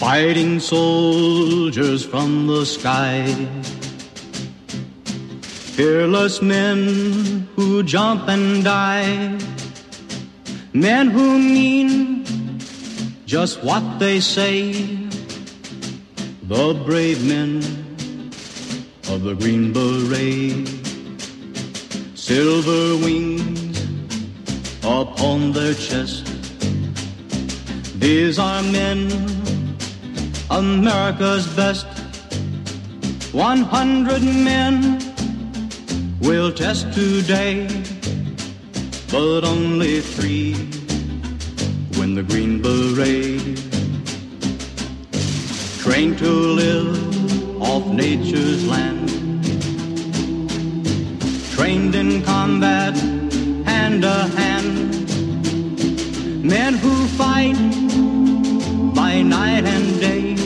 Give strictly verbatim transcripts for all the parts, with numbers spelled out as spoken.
fighting soldiers from the sky, fearless men who jump and die, men who mean just what they say, the brave men of the Green Beret, silver wings upon their chest. These are men, America's best. One hundred men will test today, but only three win the Green Beret. Trained to live off nature's land, trained in combat hand to hand, men who fight by night and day,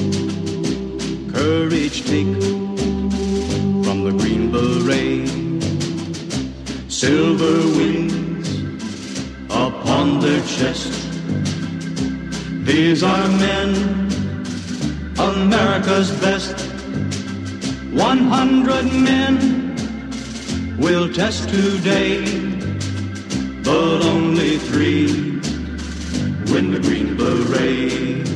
courage take from the Green Beret, silver wings upon their chest. These are men, America's best. One hundred men will test today, but only three win the Green Beret.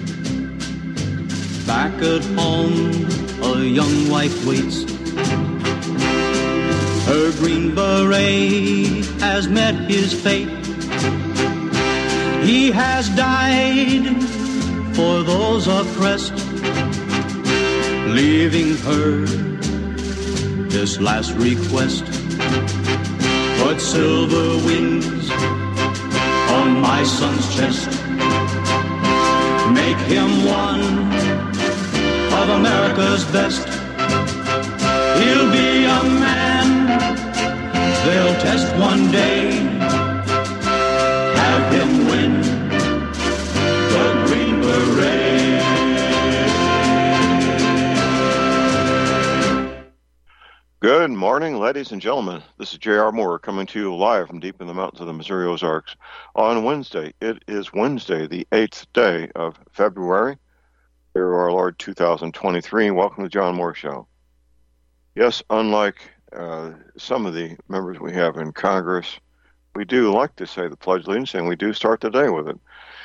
Back at home, a young wife waits. Her Green Beret has met his fate. He has died for those oppressed, leaving her this last request. Put silver wings on my son's chest. Make him one of America's best. He'll be a man they'll test one day. Have him win the Green Beret. Good morning, ladies and gentlemen. This is J R. Moore coming to you live from deep in the mountains of the Missouri Ozarks on Wednesday. It is Wednesday, the eighth day of February, year of our Lord two thousand twenty-three. Welcome to the John Moore Show. Yes, unlike uh, some of the members we have in Congress, we do like to say the Pledge of Allegiance, and we do start the day with it.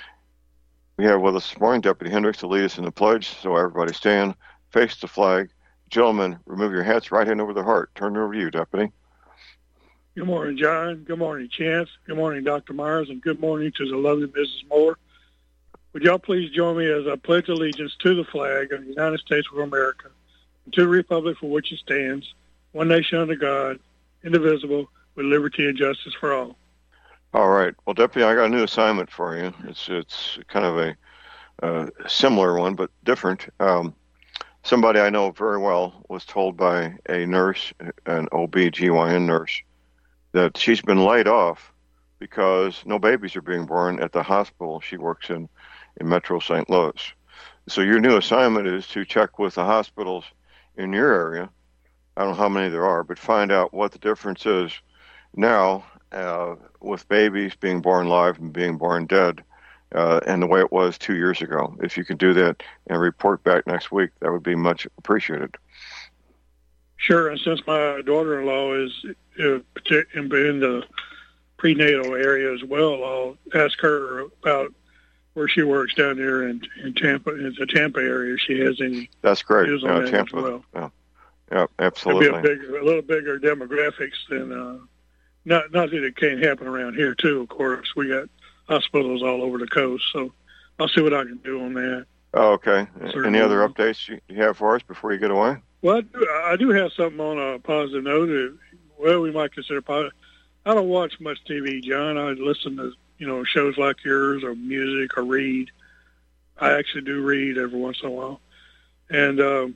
We have with us this morning Deputy Hendricks to lead us in the pledge, so everybody stand, face the flag. Gentlemen, remove your hats, right hand over the heart. Turn it over to you, Deputy. Good morning, John. Good morning, Chance. Good morning, Doctor Myers, and good morning to the lovely Missus Moore. Would y'all please join me as I pledge allegiance to the flag of the United States of America and to the republic for which it stands, one nation under God, indivisible, with liberty and justice for all. All right. Well, Deputy, I got a new assignment for you. It's it's kind of a uh, similar one, but different. Um, somebody I know very well was told by a nurse, an O B G Y N nurse, that she's been laid off because no babies are being born at the hospital she works in in Metro Saint Louis. So your new assignment is to check with the hospitals in your area. I don't know how many there are, but find out what the difference is now uh, with babies being born live and being born dead uh, and the way it was two years ago. If you can do that and report back next week, that would be much appreciated. Sure, and since my daughter-in-law is uh, in the prenatal area as well, I'll ask her about where she works down there in, in Tampa, in the Tampa area. If she has any That's great. views on yeah, that Tampa. as well. Yeah, yeah absolutely. It'll be a, bigger, a little bigger demographics than, uh, not, not that it can't happen around here too, of course. We got hospitals all over the coast, so I'll see what I can do on that. Oh, okay. Certainly. Any other updates you have for us before you get away? Well, I do, I do have something on a positive note. That, well, we might consider positive. I don't watch much T V, John. I listen to, you know, shows like yours or music or read. I actually do read every once in a while. And um,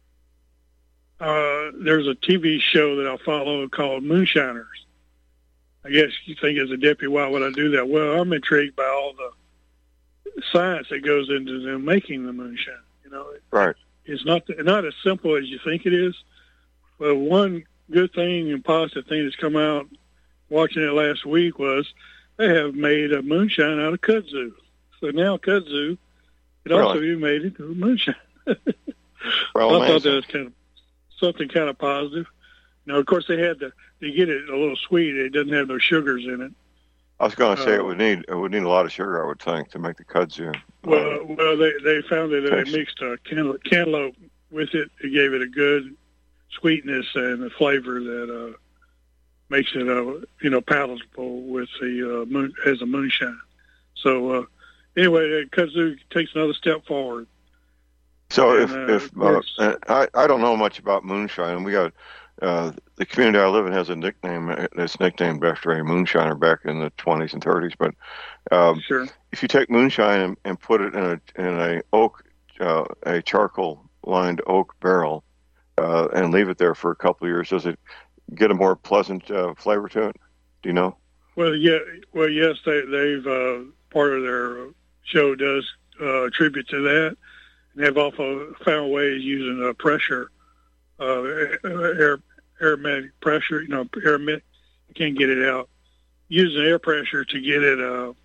uh, there's a T V show that I follow called Moonshiners. I guess you think as a deputy, why would I do that? Well, I'm intrigued by all the science that goes into them making the moonshine. You know, right. It's not not as simple as you think it is. But one good thing and positive thing that's come out watching it last week was they have made a moonshine out of kudzu. So now kudzu It also you made it to moonshine. Well, I thought that was kind of something kind of positive. Now, of course, they had to to get it a little sweet. It doesn't have no sugars in it. I was going to say uh, it would need it would need a lot of sugar, I would think, to make the kudzu. Well, uh, well, they they found that they taste. mixed uh, cantaloupe, cantaloupe with it. It gave it a good sweetness and a flavor that uh, makes it, uh, you know, palatable with the uh, moon as a moonshine. So uh, anyway, the kudzu takes another step forward. So And, if uh, if of course- uh, I I don't know much about moonshine. We got uh, the community I live in has a nickname that's nicknamed after a moonshiner back in the twenties and thirties. But um, Sure. if you take moonshine and, and put it in a in a oak uh, a charcoal lined oak barrel uh, and leave it there for a couple of years, does it get a more pleasant uh, flavor to it? Do you know? Well, yeah. Well, yes, they they've uh, part of their show does uh, attribute to that. And they've also found ways using uh, pressure, uh, air, aromatic pressure, you know, air, you can't get it out. Using air pressure to get it, uh,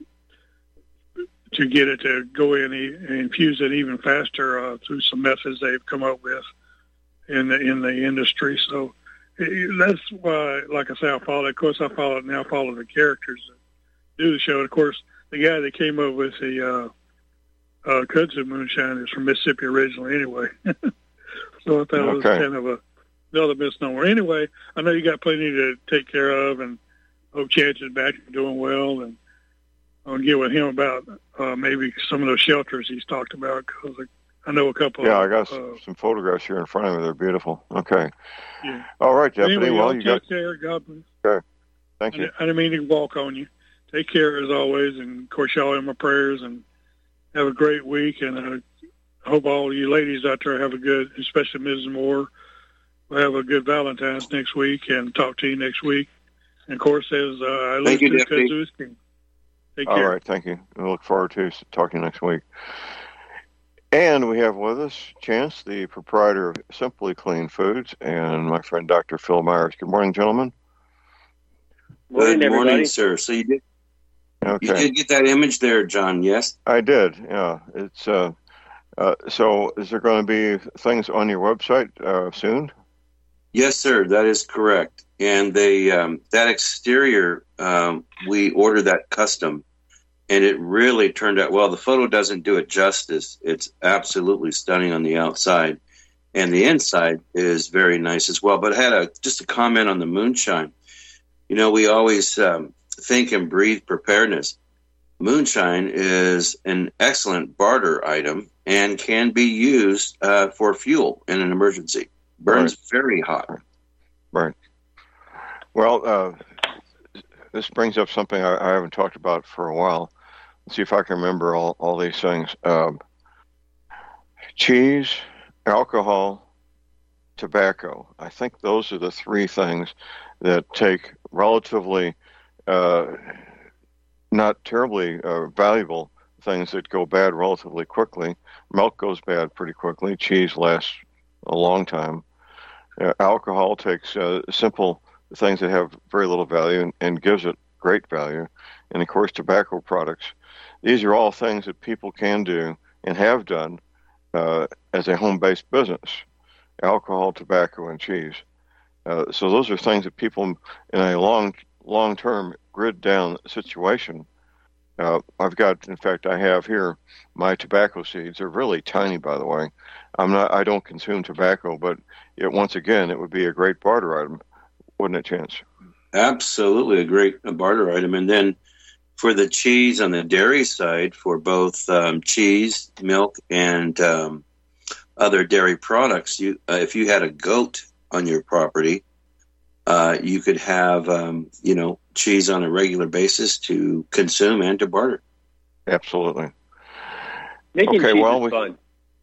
to get it to go in and infuse it even faster uh, through some methods they've come up with in the in the industry. So it, that's why, like I say, I follow. Of course, I follow now. Follow the characters that do the show. And of course, the guy that came up with the uh, Uh, kudzu moonshine is from Mississippi originally, anyway. So I thought it was Okay. kind of a another misnomer. Anyway, I know you got plenty to take care of, and hope Chance is back and doing well. And I'll get with him about uh, maybe some of those shelters he's talked about, because I know a couple. Yeah, of, I got uh, some photographs here in front of me. They're beautiful. Okay. Yeah. All right, Deputy. Anyway, well, y'all you take got. care. God bless. Thank I you. didn't- I didn't mean to walk on you. Take care as always, and of course, y'all in my prayers, and have a great week. And uh, I hope all you ladies out there have a good, especially Missus Moore, will have a good Valentine's next week, and talk to you next week. And of course, as uh, I Thank you, lose to Deputy. Kudzu's King. Take All care. right, thank you. I look forward to talking next week. And we have with us Chance, the proprietor of Simply Clean Foods, and my friend Doctor Phil Myers. Good morning, gentlemen. Good Morning, morning, everybody. sir. So you did you Okay, did get that image there, John? Yes. I did. Yeah, it's uh, uh, so. Is there going to be things on your website uh, soon? Yes, sir. That is correct. And they um, that exterior, um, we ordered that custom, and it really turned out well. The photo doesn't do it justice. It's absolutely stunning on the outside, and the inside is very nice as well. But I had a just a comment on the moonshine. You know, we always um, think and breathe preparedness. Moonshine is an excellent barter item and can be used uh, for fuel in an emergency. Burns very hot. Right. Well, uh, this brings up something I, I haven't talked about for a while. Let's see if I can remember all, all these things. Um, cheese, alcohol, tobacco. I think those are the three things that take relatively uh, not terribly uh, valuable things that go bad relatively quickly. Milk goes bad pretty quickly. Cheese lasts a long time. Uh, alcohol takes uh, simple things that have very little value and, and gives it great value. And of course, tobacco products. These are all things that people can do and have done uh, as a home-based business. Alcohol, tobacco, and cheese. Uh, so those are things that people in a long, long-term grid-down situation. Uh, I've got, in fact, I have here my tobacco seeds. They're really tiny, by the way. I'm not, I don't consume tobacco, but it, once again, it would be a great barter item, wouldn't it, Chance? Absolutely a great barter item. And then for the cheese on the dairy side, for both um, cheese, milk, and um, other dairy products, you uh, if you had a goat on your property, uh, you could have, um, you know, cheese on a regular basis to consume and to barter. Absolutely. Making Okay, cheese well, is we-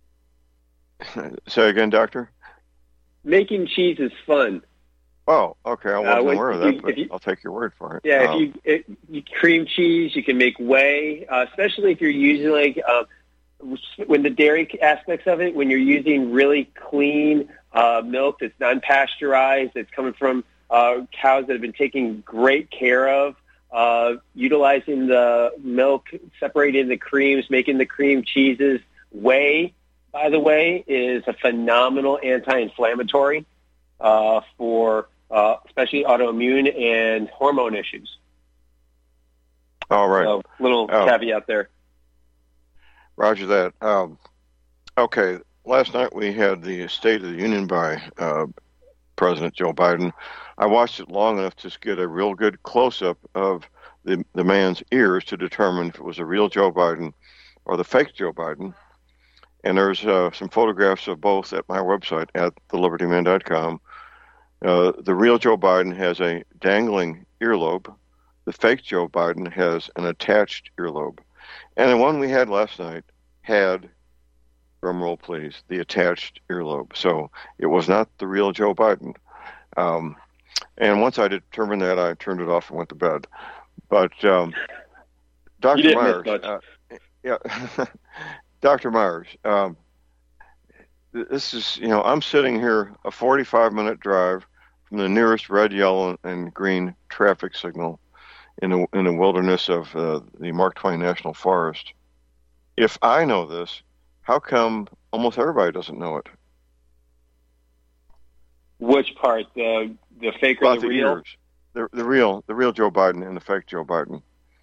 fun. Say again, Doctor? Making cheese is fun. Oh, okay. I wasn't Uh, when- aware of if that, you- but if you- I'll take your word for it. Yeah, Um, if you it, you cream cheese, you can make whey, uh, especially if you're using like uh, when the dairy aspects of it, when you're using really clean uh, milk that's non-pasteurized, that's coming from uh, cows that have been taken great care of, uh, utilizing the milk, separating the creams, making the cream cheeses. Whey, by the way, is a phenomenal anti-inflammatory uh, for uh, especially autoimmune and hormone issues. All right. So, little oh. caveat there. Roger that. Um, okay. Last night we had the State of the Union by uh, President Joe Biden. I watched it long enough to get a real good close-up of the, the man's ears to determine if it was a real Joe Biden or the fake Joe Biden. And there's uh, some photographs of both at my website at the liberty man dot com. Uh, the real Joe Biden has a dangling earlobe. The fake Joe Biden has an attached earlobe. And the one we had last night had, drum roll please, the attached earlobe. So it was not the real Joe Biden. Um, and once I determined that, I turned it off and went to bed. But um, Doctor Myers, uh, yeah, Doctor Myers, um, this is, you know, I'm sitting here a forty-five minute drive from the nearest red, yellow, and green traffic signal in the, in the wilderness of uh, the Mark Twain National Forest. If I know this, how come almost everybody doesn't know it? Which part? The the fake or About the the real? ears. The, the real, the real Joe Biden and the fake Joe Biden.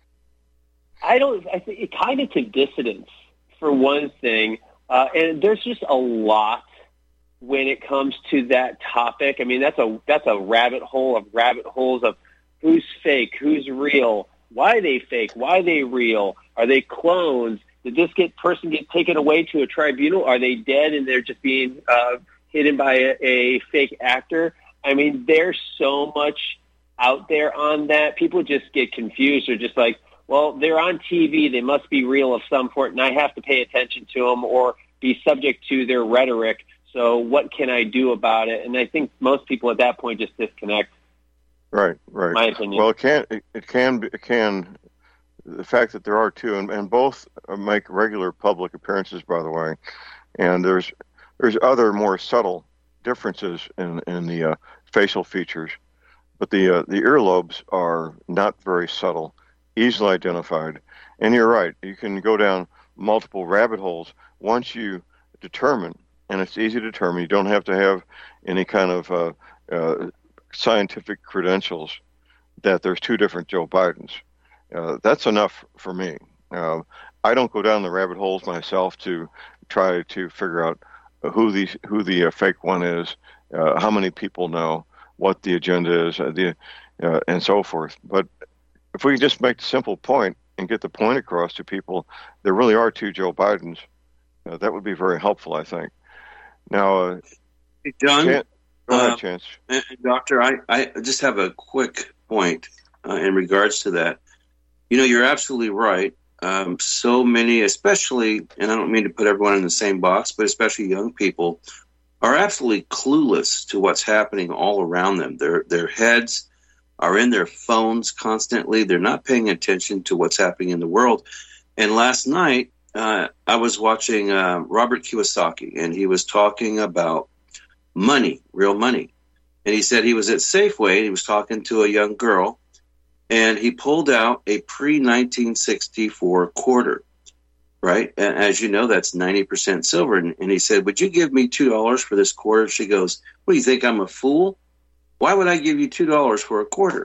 I don't. I think it kind of to dissidence for one thing, uh, and there's just a lot when it comes to that topic. I mean, that's a that's a rabbit hole of rabbit holes of who's fake, who's real, why are they fake, why are they real, are they clones? Did this get person get taken away to a tribunal? Are they dead and they're just being uh, hidden by a, a fake actor? I mean, there's so much out there on that. People just get confused. They're just like, well, they're on T V. They must be real of some sort, and I have to pay attention to them or be subject to their rhetoric. So what can I do about it? And I think most people at that point just disconnect. Right, right. My opinion. Well, it can, it, it can, be, it can. The fact that there are two, and, and both make regular public appearances, by the way, and there's there's other more subtle differences in in the uh, facial features, but the uh, the earlobes are not very subtle, easily identified. And you're right, you can go down multiple rabbit holes once you determine, and it's easy to determine. You don't have to have any kind of uh, uh, scientific credentials that there's two different Joe Bidens. Uh, that's enough for me. Uh, I don't go down the rabbit holes myself to try to figure out who the who the uh, fake one is, uh, how many people know, what the agenda is, uh, the uh, and so forth. But if we just make the simple point and get the point across to people, there really are two Joe Bidens. Uh, that would be very helpful, I think. Now, uh, hey, John, Chan- go ahead, uh, Chance. and, and Doctor, I, I just have a quick point uh, in regards to that. You know, you're absolutely right. Um, so many, especially, and I don't mean to put everyone in the same box, but especially young people, are absolutely clueless to what's happening all around them. Their their heads are in their phones constantly. They're not paying attention to what's happening in the world. And last night, uh, I was watching uh, Robert Kiyosaki, and he was talking about money, real money. And he said he was at Safeway, and he was talking to a young girl, and he pulled out a pre nineteen sixty-four quarter, right? And as you know, that's ninety percent silver. And, and he said, would you give me two dollars for this quarter? She goes, what, do you think I'm a fool? Why would I give you two dollars for a quarter?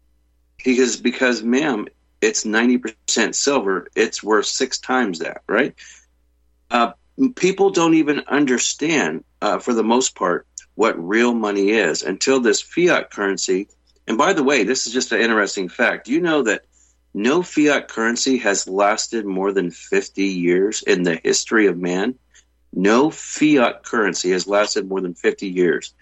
He goes, because, ma'am, it's ninety percent silver. It's worth six times that, right? Uh, people don't even understand, uh, for the most part, what real money is until this fiat currency. And by the way, this is just an interesting fact. Do you know that no fiat currency has lasted more than fifty years in the history of man? No fiat currency has lasted more than fifty years.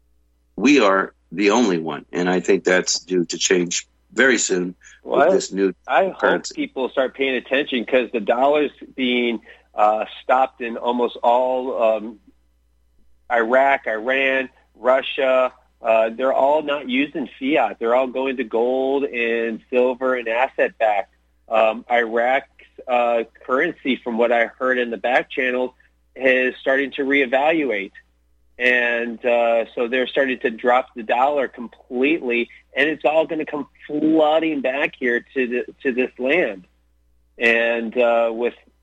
We are the only one, and I think that's due to change very soon well, with this new I currency. hope people start paying attention because the dollar's being uh, stopped in almost all um, Iraq, Iran, Russia. Uh, they're all not using fiat. They're all going to gold and silver and asset-backed. Um, Iraq's uh, currency, from what I heard in the back channels, is starting to reevaluate. And uh, so they're starting to drop the dollar completely, and it's all going to come flooding back here to the, to this land. And uh, with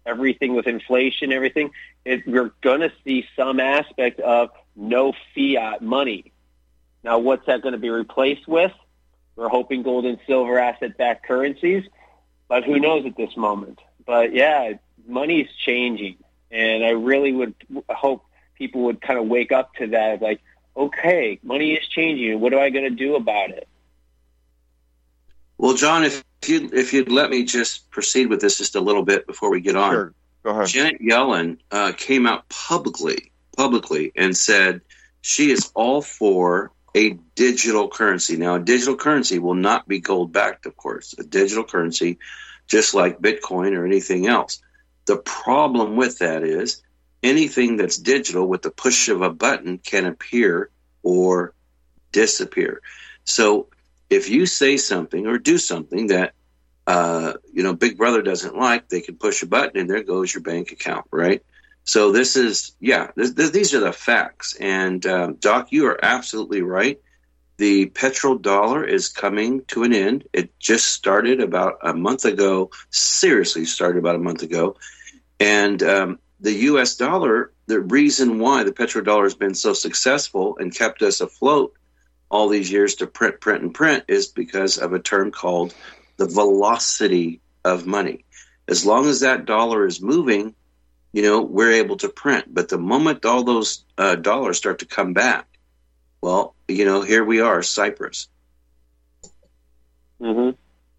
everything with inflation, everything, it, we're going to see some aspect of no fiat money. Now, what's that going to be replaced with? We're hoping gold and silver asset-backed currencies, but who knows at this moment. But, yeah, money is changing, and I really would hope people would kind of wake up to that, like, okay, money is changing. What am I going to do about it? Well, John, if you if you'd let me just proceed with this just a little bit before we get on. Sure. Go ahead. Janet Yellen uh, came out publicly, publicly, and said she is all for a digital currency. Now, a digital currency will not be gold-backed, of course. A digital currency, just like Bitcoin or anything else. The problem with that is anything that's digital with the push of a button can appear or disappear. So if you say something or do something that, uh, you know, Big Brother doesn't like, they can push a button and there goes your bank account, right? So this is, yeah, this, this, these are the facts. And um, Doc, you are absolutely right. The petrodollar is coming to an end. It just started about a month ago, seriously started about a month ago. And um, the U S dollar, the reason why the petrodollar has been so successful and kept us afloat all these years to print, print, and print is because of a term called the velocity of money. As long as that dollar is moving, you know, we're able to print. But the moment all those uh, dollars start to come back, well, you know, here we are, Cyprus. Mm-hmm.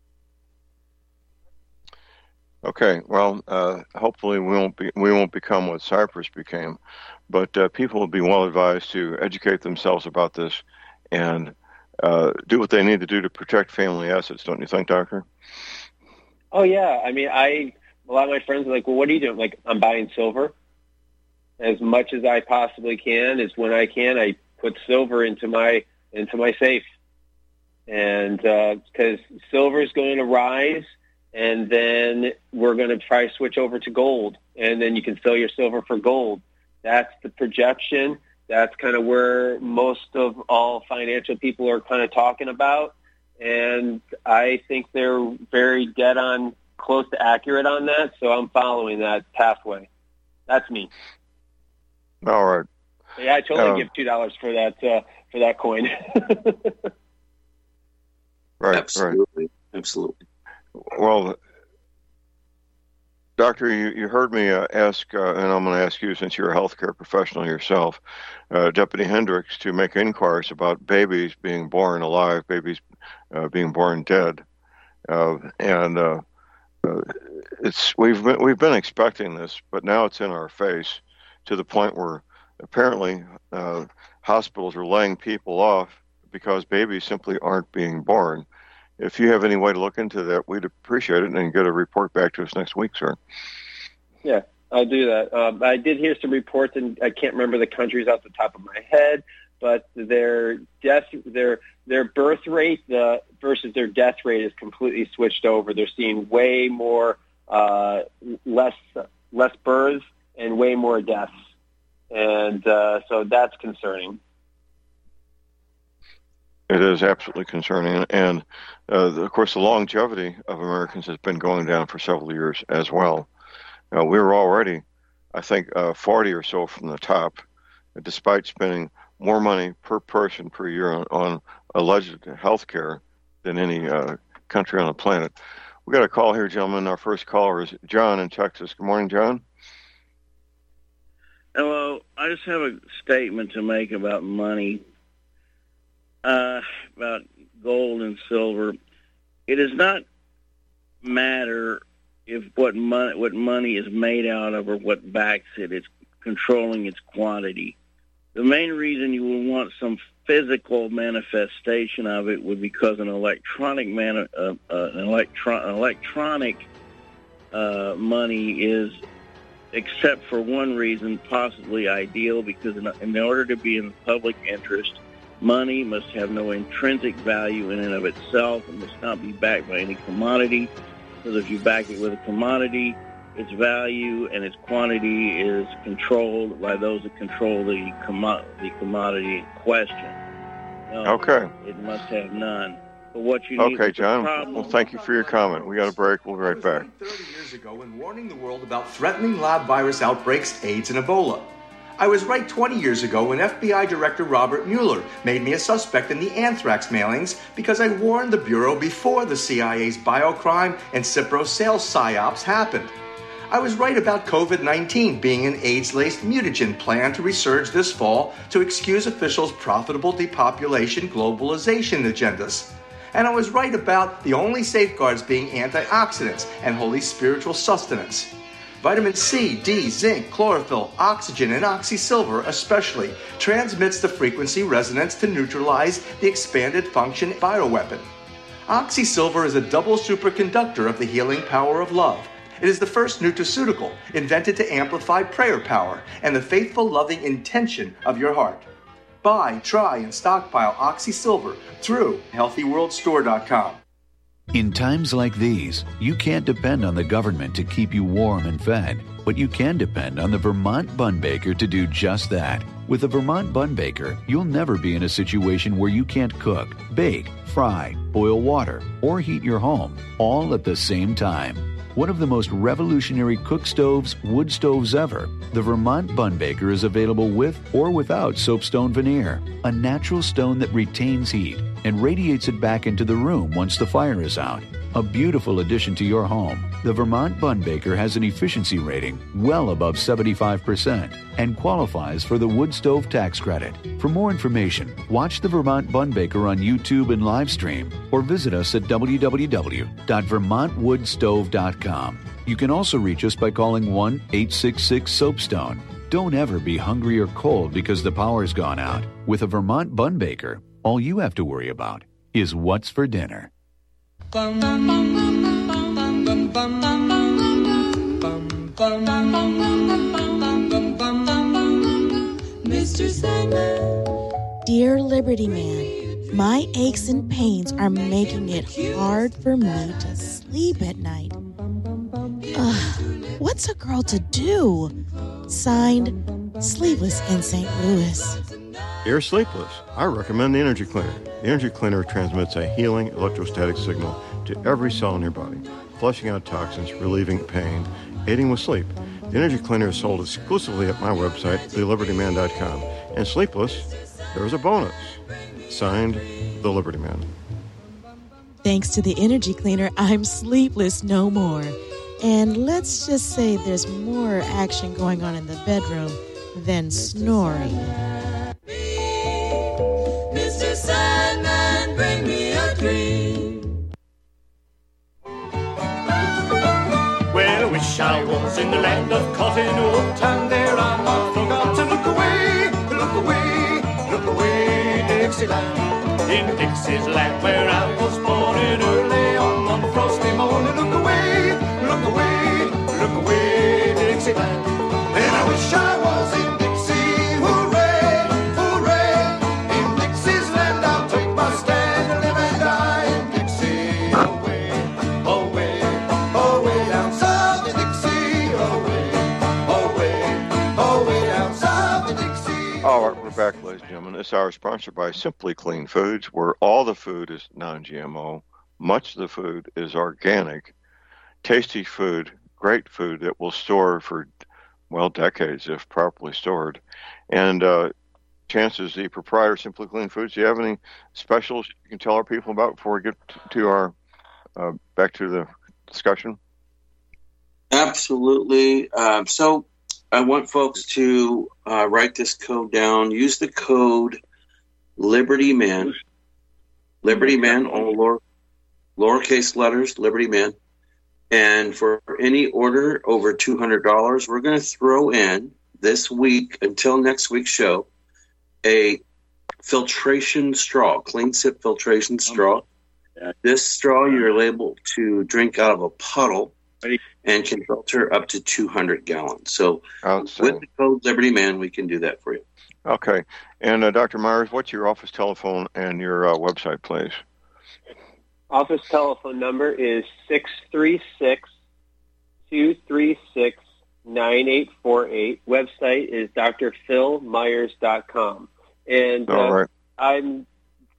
Okay, well, uh, hopefully we won't be we won't become what Cyprus became, but uh, people will be well advised to educate themselves about this and uh, do what they need to do to protect family assets. Don't you think, Doctor? Oh yeah, I mean, I a lot of my friends are like, "Well, what are you doing?" Like, I'm buying silver as much as I possibly can. Is when I can, I put silver into my into my safe, and because uh, silver is going to rise. And then we're going to try to switch over to gold. And then you can sell your silver for gold. That's the projection. That's kind of where most of all financial people are kind of talking about. And I think they're very dead on, close to accurate on that. So I'm following that pathway. That's me. All right. Yeah, I totally um, give two dollars for that uh, for that coin. Right. Absolutely. Right. Absolutely. Well, Doctor, you, you heard me uh, ask, uh, and I'm going to ask you since you're a healthcare professional yourself, uh, Deputy Hendricks, to make inquiries about babies being born alive, babies uh, being born dead, uh, and uh, uh, it's we've been, we've been expecting this, but now it's in our face to the point where apparently uh, hospitals are laying people off because babies simply aren't being born. If you have any way to look into that, we'd appreciate it and get a report back to us next week, sir. Yeah, I'll do that. Um, I did hear some reports, and I can't remember the countries off the top of my head, but their death, their their birth rate uh, versus their death rate is completely switched over. They're seeing way more uh, less less births and way more deaths, and uh, so that's concerning. It is absolutely concerning, and uh, of course, the longevity of Americans has been going down for several years as well. Uh, we were already, I think, uh, forty or so from the top, despite spending more money per person per year on, on alleged health care than any uh, country on the planet. We got a call here, gentlemen. Our first caller is John in Texas. Good morning, John. Hello. I just have a statement to make about money. Uh, about gold and silver. It does not matter if what money what money is made out of or what backs it. It's controlling its quantity. The main reason you would want some physical manifestation of it would be because an electronic man uh, uh, an electron an electronic uh, money is, except for one reason, possibly ideal, because in, in order to be in the public interest, money must have no intrinsic value in and of itself. It must not be backed by any commodity, because if you back it with a commodity, its value and its quantity is controlled by those that control the, commo- the commodity in question. No, Okay. It must have none. for what you need. Okay, John. Problem- Well, thank you for your comment. We got a break. We'll be right back. thirty years ago when warning the world about threatening lab virus outbreaks, AIDS, and Ebola. I was right twenty years ago when F B I Director Robert Mueller made me a suspect in the anthrax mailings because I warned the Bureau before the C I A's biocrime and Cipro sales psyops happened. I was right about COVID nineteen being an AIDS-laced mutagen plan to resurge this fall to excuse officials' profitable depopulation globalization agendas. And I was right about the only safeguards being antioxidants and holy spiritual sustenance. Vitamin C, D, zinc, chlorophyll, oxygen, and oxysilver especially transmits the frequency resonance to neutralize the expanded function bioweapon. Oxysilver is a double superconductor of the healing power of love. It is the first nutraceutical invented to amplify prayer power and the faithful, loving intention of your heart. Buy, try, and stockpile Oxysilver through healthy world store dot com. In times like these, you can't depend on the government to keep you warm and fed, but you can depend on the Vermont Bun Baker to do just that. With the Vermont Bun Baker, you'll never be in a situation where you can't cook, bake, fry, boil water, or heat your home, all at the same time. One of the most revolutionary cook stoves, wood stoves ever, the Vermont Bun Baker is available with or without soapstone veneer, a natural stone that retains heat and radiates it back into the room once the fire is out. A beautiful addition to your home, the Vermont Bun Baker has an efficiency rating well above seventy-five percent and qualifies for the wood stove tax credit. For more information, watch the Vermont Bun Baker on YouTube and live stream or visit us at w w w dot vermont wood stove dot com. You can also reach us by calling one eight six six soapstone. Don't ever be hungry or cold because the power's gone out. With a Vermont Bun Baker, all you have to worry about is what's for dinner. Mister Sandman. Dear Liberty Man, my aches and pains are making it hard for me to sleep at night. Ugh, what's a girl to do? Signed, Sleepless in Saint Louis. You're sleepless. I recommend the Energy Cleaner. The Energy Cleaner transmits a healing electrostatic signal to every cell in your body, flushing out toxins, relieving pain, aiding with sleep. The Energy Cleaner is sold exclusively at my website, the liberty man dot com. And Sleepless, there's a bonus. Signed, The Liberty Man. Thanks to the Energy Cleaner, I'm sleepless no more. And let's just say there's more action going on in the bedroom than snoring. Mister Sandman, bring me a dream. Well, I wish I was in the land of cotton wool, and there I forgot to look away, look away, look away, Dixieland. In Dixie's land where I was born, and early on one frosty morning, look away, look away, look away, Dixieland. And I wish I was in Dixie, hooray, hooray. In Dixie's land I'll take my stand and live and die in Dixie. Away, away, away down south in Dixie. Away, away, away down south in Dixie. All right, we're back, ladies and gentlemen. This hour is sponsored by Simply Clean Foods, where all the food is non-G M O. Much of the food is organic. Tasty food, great food that will store for, well, decades if properly stored. And uh, Chances, the proprietor of Simply Clean Foods, do you have any specials you can tell our people about before we get to our uh, back to the discussion? Absolutely. Um, so I want folks to uh, write this code down. Use the code Liberty Man. Liberty Man, all lower, lowercase letters, Liberty Man. And for any order over two hundred dollars, we're going to throw in this week, until next week's show, a filtration straw, clean sip filtration straw. This straw you're able to drink out of a puddle and can filter up to two hundred gallons. So with the code Liberty Man, we can do that for you. Okay. And uh, Doctor Myers, what's your office telephone and your uh, website, please? Office telephone number is six three six, two three six, nine eight four eight. Website is d r phil myers dot com. And uh, All right. I'm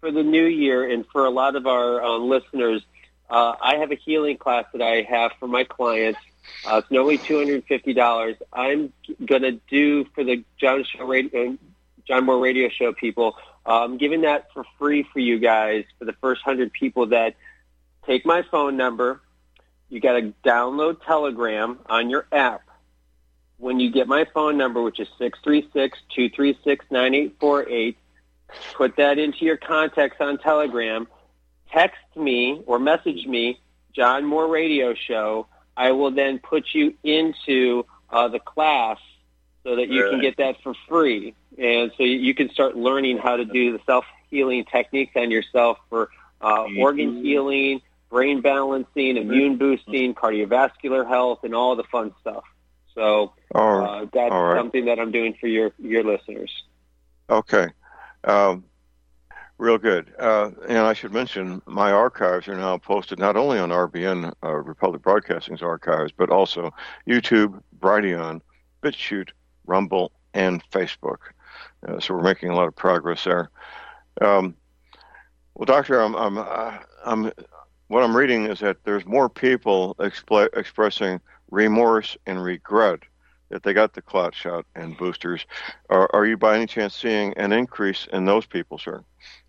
for the new year and for a lot of our um, listeners, uh, I have a healing class that I have for my clients. Uh, it's normally two hundred fifty dollars. I'm going to do for the John, Show Radio, John Moore Radio Show people, uh, I'm giving that for free for you guys for the first one hundred people that take my phone number. You got to download Telegram on your app. When you get my phone number, which is six three six, two three six, nine eight four eight, put that into your contacts on Telegram. Text me or message me, John Moore Radio Show. I will then put you into uh, the class so that you Right. can get that for free. And so you can start learning how to do the self-healing techniques on yourself for uh, organ healing, brain balancing, immune boosting, cardiovascular health, and all the fun stuff. So uh, that's all right. something that I'm doing for your, your listeners. Okay. Um, real good. Uh, and I should mention my archives are now posted not only on R B N, uh, Republic Broadcasting's archives, but also YouTube, Brighteon, BitChute, Rumble, and Facebook. Uh, so we're making a lot of progress there. Um, well, Doctor, I'm, I'm, uh, I'm, what I'm reading is that there's more people expl- expressing remorse and regret that they got the clot shot and boosters. Are, are you by any chance seeing an increase in those people, sir?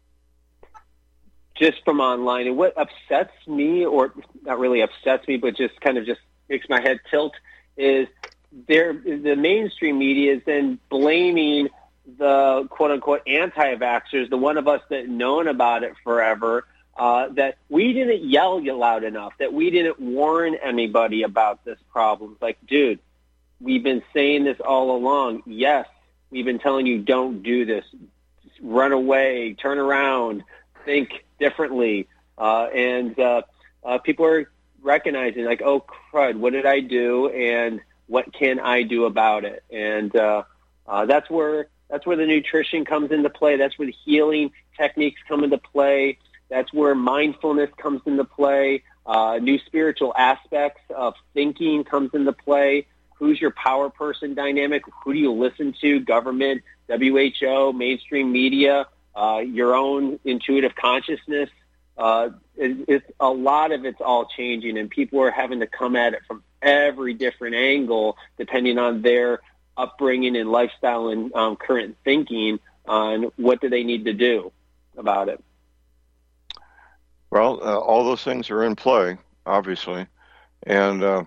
Just from online. And what upsets me, or not really upsets me, but just kind of just makes my head tilt, is there the mainstream media is then blaming the quote-unquote anti-vaxxers, the one of us that known about it forever, uh, that we didn't yell loud enough, that we didn't warn anybody about this problem. It's like, dude, we've been saying this all along. Yes, we've been telling you don't do this. Just run away, turn around, think differently. Uh, and uh, uh, people are recognizing, like, oh, crud, what did I do, and what can I do about it? And uh, uh, that's where that's where the nutrition comes into play. That's where the healing techniques come into play. That's where mindfulness comes into play. Uh, new spiritual aspects of thinking comes into play. Who's your power person dynamic? Who do you listen to? Government, W H O, mainstream media, uh, your own intuitive consciousness. Uh, it, it's a lot of it's all changing, and people are having to come at it from every different angle, depending on their upbringing and lifestyle and um, current thinking on what do they need to do about it. Well, uh, all those things are in play, obviously, and uh,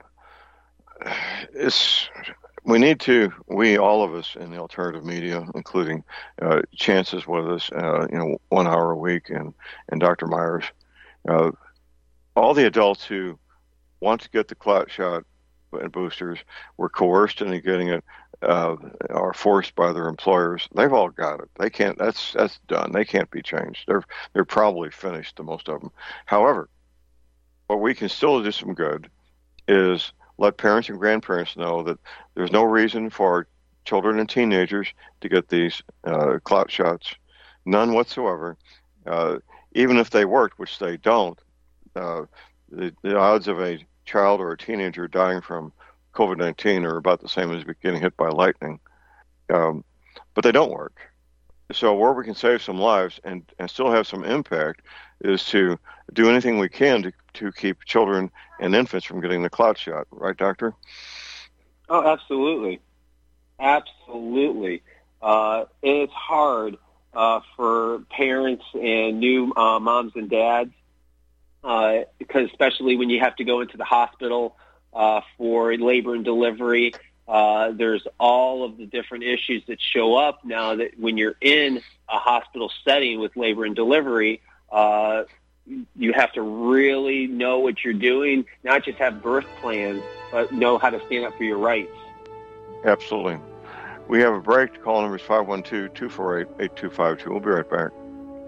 it's we need to, we, all of us in the alternative media, including uh, Chances with us, uh, you know, one hour a week, and, and Doctor Myers, uh, all the adults who want to get the clot shot and boosters were coerced into getting it, uh, are forced by their employers. They've all got it. They can't, that's, that's done. They can't be changed. They're, they're probably finished, the most of them. However, what we can still do some good is let parents and grandparents know that there's no reason for children and teenagers to get these uh, clot shots, none whatsoever. Uh, even if they worked, which they don't, uh, the, the odds of a child or a teenager dying from COVID nineteen are about the same as getting hit by lightning. Um, but they don't work. So where we can save some lives and, and still have some impact is to do anything we can to, to keep children and infants from getting the clot shot. Right, Doctor? Oh, absolutely. Absolutely. Uh, it's hard uh, for parents and new uh, moms and dads, uh, because especially when you have to go into the hospital uh, for labor and delivery. Uh, there's all of the different issues that show up now that when you're in a hospital setting with labor and delivery, uh, you have to really know what you're doing, not just have birth plans, but know how to stand up for your rights. Absolutely. We have a break. Call number is five one two, two four eight, eight two five two. We'll be right back.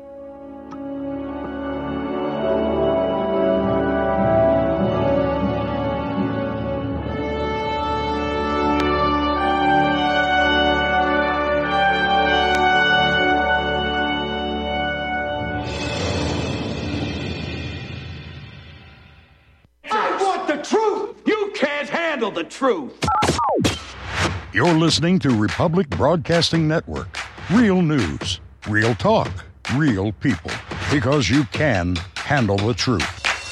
The truth. You're listening to Republic Broadcasting Network. Real news, real talk, real people. because you can handle the truth.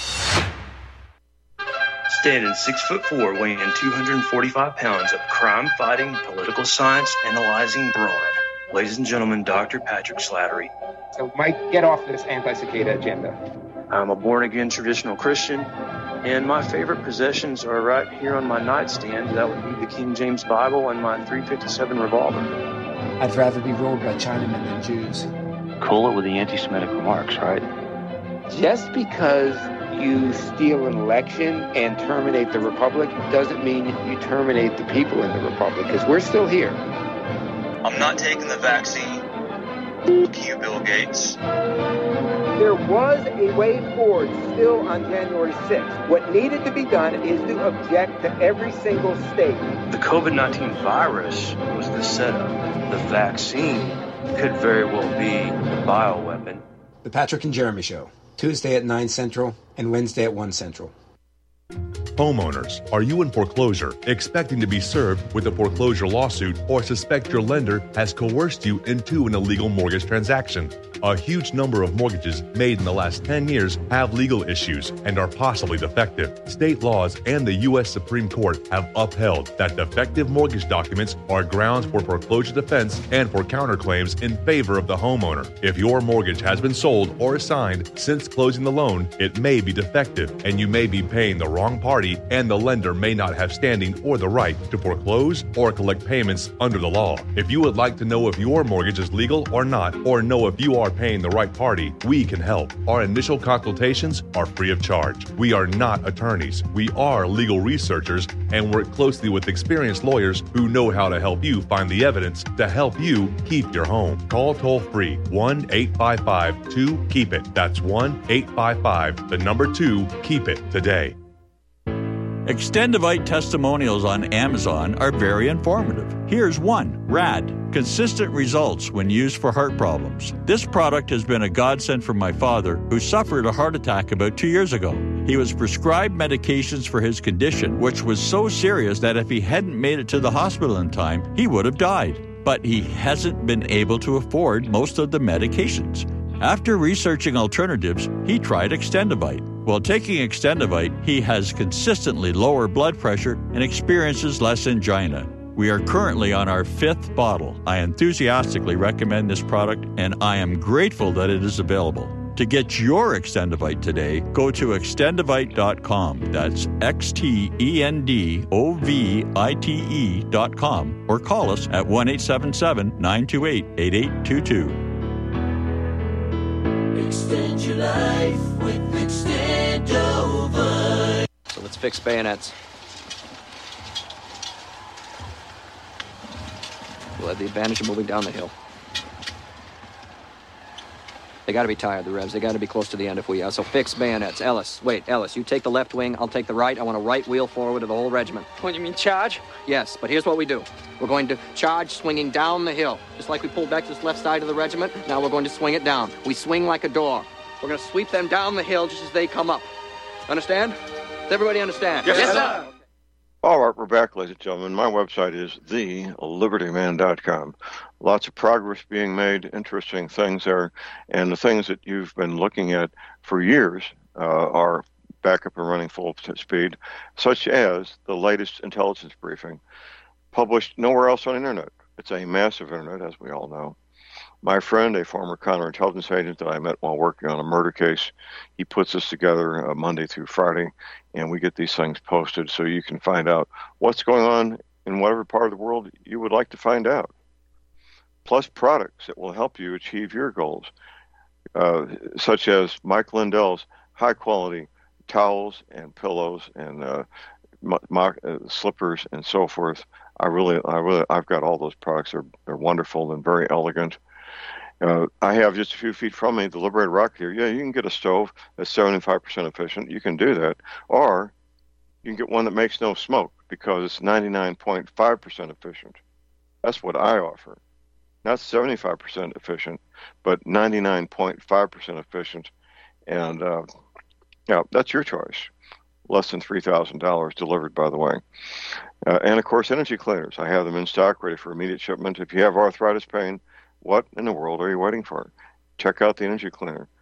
Standing six foot four, weighing two hundred forty-five pounds of crime-fighting, political science analyzing brawn. Ladies and gentlemen, Doctor Patrick Slattery. So, Mike, get off this anti-cicada agenda. I'm a born-again traditional Christian, and my favorite possessions are right here on my nightstand. That would be the King James Bible and my three fifty-seven revolver. I'd rather be ruled by Chinamen than Jews. Cool it with the anti-Semitic remarks, right? Just because you steal an election and terminate the Republic doesn't mean you terminate the people in the Republic, because we're still here. I'm not taking the vaccine. Fuck you, Bill Gates. There was a way forward still on January sixth. What needed to be done is to object to every single state. The COVID nineteen virus was the setup. The vaccine could very well be the bioweapon. The Patrick and Jeremy Show, Tuesday at nine Central and Wednesday at one Central. Homeowners, are you in foreclosure, expecting to be served with a foreclosure lawsuit, or suspect your lender has coerced you into an illegal mortgage transaction? A huge number of mortgages made in the last ten years have legal issues and are possibly defective. State laws and the U S Supreme Court have upheld that defective mortgage documents are grounds for foreclosure defense and for counterclaims in favor of the homeowner. If your mortgage has been sold or assigned since closing the loan, it may be defective and you may be paying the wrong party, and the lender may not have standing or the right to foreclose or collect payments under the law. If you would like to know if your mortgage is legal or not, or know if you are paying the right party, we can help. Our initial consultations are free of charge. We are not attorneys. We are legal researchers and work closely with experienced lawyers who know how to help you find the evidence to help you keep your home. Call toll free one eight five five two keep it. That's one eight five five, the number two, keep it today. Extendivite testimonials on Amazon are very informative. Here's one, RAD, consistent results when used for heart problems. This product has been a godsend for my father, who suffered a heart attack about two years ago. He was prescribed medications for his condition, which was so serious that if he hadn't made it to the hospital in time, he would have died. But he hasn't been able to afford most of the medications. After researching alternatives, he tried Extendivite. While taking Extendivite, he has consistently lower blood pressure and experiences less angina. We are currently on our fifth bottle. I enthusiastically recommend this product, and I am grateful that it is available. To get your Extendivite today, go to extendivite dot com. That's X T E N D O V I T E dot com, or call us at one eight seven seven, nine two eight, eight eight two two. Extend your life with Extendovite. So let's fix bayonets. We'll have the advantage of moving down the hill. They got to be tired, the Revs. They got to be close to the end if we are. So fix bayonets. Ellis, wait, Ellis, you take the left wing, I'll take the right. I want a right wheel forward of the whole regiment. What, you mean charge? Yes, but here's what we do. We're going to charge swinging down the hill. Just like we pulled back this left side of the regiment, now we're going to swing it down. We swing like a door. We're going to sweep them down the hill just as they come up. Understand? Does everybody understand? Yes, yes sir. sir. All right, we're back, ladies and gentlemen. My website is the liberty man dot com. Lots of progress being made, interesting things there, and the things that you've been looking at for years uh, are back up and running full speed, such as the latest intelligence briefing, published nowhere else on the internet. It's a massive internet, as we all know. My friend, a former counterintelligence agent that I met while working on a murder case, he puts this together uh, Monday through Friday, and we get these things posted so you can find out what's going on in whatever part of the world you would like to find out, plus products that will help you achieve your goals, uh, such as Mike Lindell's high-quality towels and pillows and uh, mock, uh, slippers and so forth. I really, I really, I've got all those products. They're, they're wonderful and very elegant. Uh, I have just a few feet from me the Liberated Rocketeer. Yeah, you can get a stove that's seventy-five percent efficient. You can do that. Or you can get one that makes no smoke because it's ninety-nine point five percent efficient. That's what I offer. Not seventy-five percent efficient, but ninety-nine point five percent efficient. And, uh, yeah, that's your choice. Less than three thousand dollars delivered, by the way. Uh, and, of course, energy cleaners. I have them in stock, ready for immediate shipment. If you have arthritis pain, what in the world are you waiting for? Check out the energy cleaner.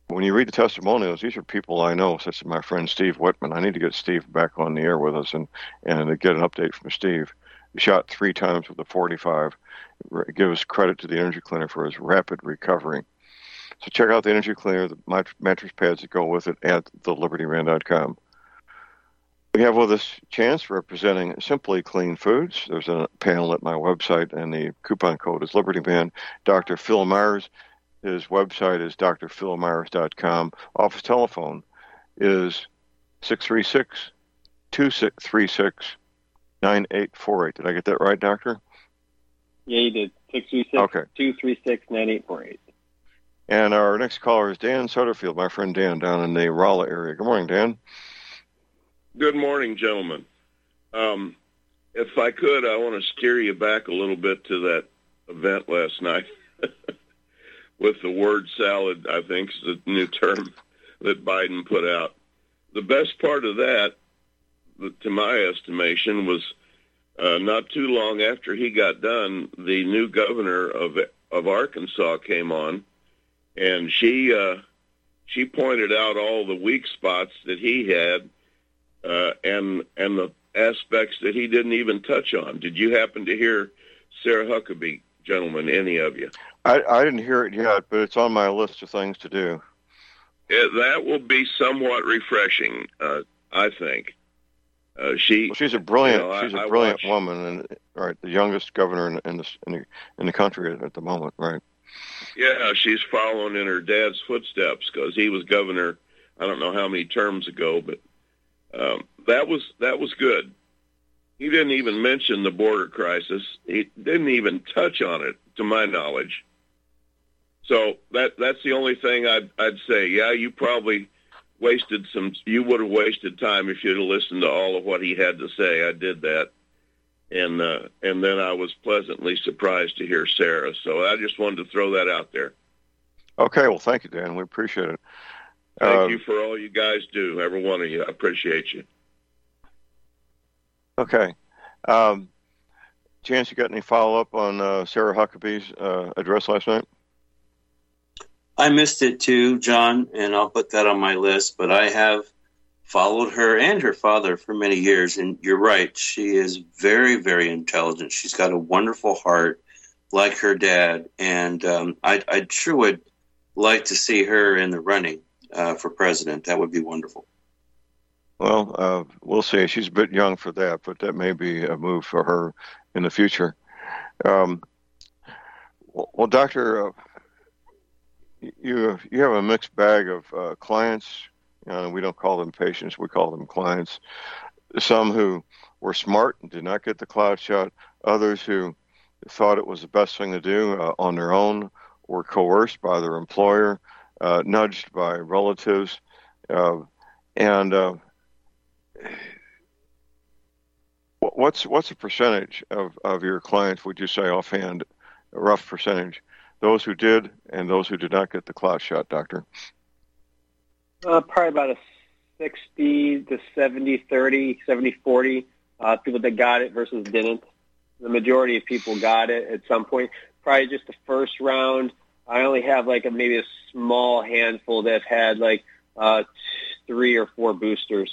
when you read the testimonials, these are people I know, such as my friend Steve Whitman. I need to get Steve back on the air with us and, and get an update from Steve. He shot three times with a forty-five. Give us credit to the Energy Cleaner for his rapid recovery. So check out the Energy Cleaner, the mattress pads that go with it at the liberty man dot com. We have with us Chance representing Simply Clean Foods. There's a panel at my website, and the coupon code is LibertyMan. Doctor Phil Myers, his website is d r phil myers dot com. Office telephone is six three six, two three six, nine eight four eight. Did I get that right, Doctor? Yeah, you did. six three six, two three six, nine eight four eight. And our next caller is Dan Sutterfield, my friend Dan, down in the Rolla area. Good morning, Dan. Good morning, gentlemen. Um, if I could, I want to steer you back a little bit to that event last night with the word salad, I think is the new term that Biden put out. The best part of that, to my estimation, was uh, not too long after he got done, the new governor of of Arkansas came on, and she uh, she pointed out all the weak spots that he had, uh, and and the aspects that he didn't even touch on. Did you happen to hear Sarah Huckabee, gentlemen, any of you? I, I didn't hear it yet, but it's on my list of things to do. It, that will be somewhat refreshing, uh, I think. Uh, she well, she's a brilliant you know, she's I, a brilliant I woman, and right, the youngest governor in, in the in the in the country at the moment, right? Yeah, she's following in her dad's footsteps because he was governor. I don't know how many terms ago, but um, that was that was good. He didn't even mention the border crisis. He didn't even touch on it, to my knowledge. So that that's the only thing I'd I'd say. Yeah, you probably wasted some. You would have wasted time if you'd have listened to all of what he had to say. I did that, and uh, and then I was pleasantly surprised to hear Sarah. So I just wanted to throw that out there. Okay, well, thank you, Dan. We appreciate it. Thank uh, you for all you guys do, every one of you. I appreciate you. Okay, um, Chance, you got any follow up on uh, Sarah Huckabee's uh, address last night? I missed it too, John, and I'll put that on my list, but I have followed her and her father for many years, and you're right, she is very, very intelligent. She's got a wonderful heart like her dad, and um, I, I sure would like to see her in the running uh, for president. That would be wonderful. Well, uh, we'll see. She's a bit young for that, but that may be a move for her in the future. Um, well, well, Doctor, uh, you you have a mixed bag of uh, clients. You know, we don't call them patients; we call them clients. Some who were smart and did not get the cloud shot. Others who thought it was the best thing to do uh, on their own, were coerced by their employer, uh, nudged by relatives, uh, and uh, what's what's the percentage of, of your clients? Would you say offhand, a rough percentage? Those who did and those who did not get the cloud shot, Doctor? Uh, probably about a sixty to seventy, thirty, seventy, forty, uh, people that got it versus didn't. The majority of people got it at some point. Probably just the first round. I only have like a, maybe a small handful that have had like uh, three or four boosters.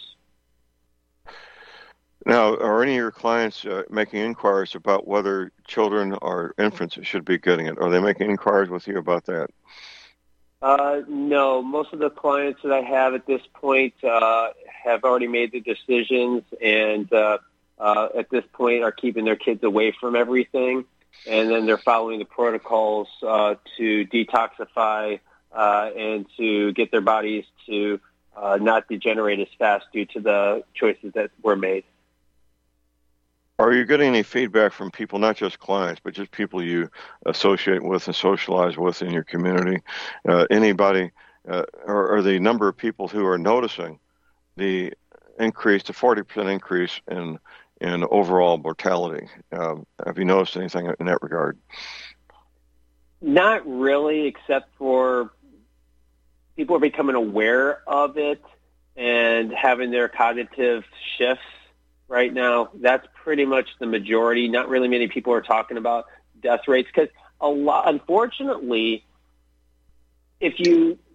Now, are any of your clients uh, making inquiries about whether children or infants should be getting it? Are they making inquiries with you about that? Uh, no, most of the clients that I have at this point uh, have already made the decisions and uh, uh, at this point are keeping their kids away from everything. And then they're following the protocols uh, to detoxify uh, and to get their bodies to uh, not degenerate as fast due to the choices that were made. Are you getting any feedback from people, not just clients, but just people you associate with and socialize with in your community? Uh, anybody, uh, or, or the number of people who are noticing the increase, the forty percent increase in in overall mortality? Uh, have you noticed anything in that regard? Not really, except for people are becoming aware of it and having their cognitive shifts. Right now, that's pretty much the majority. Not really many people are talking about death rates because a lot, unfortunately, if you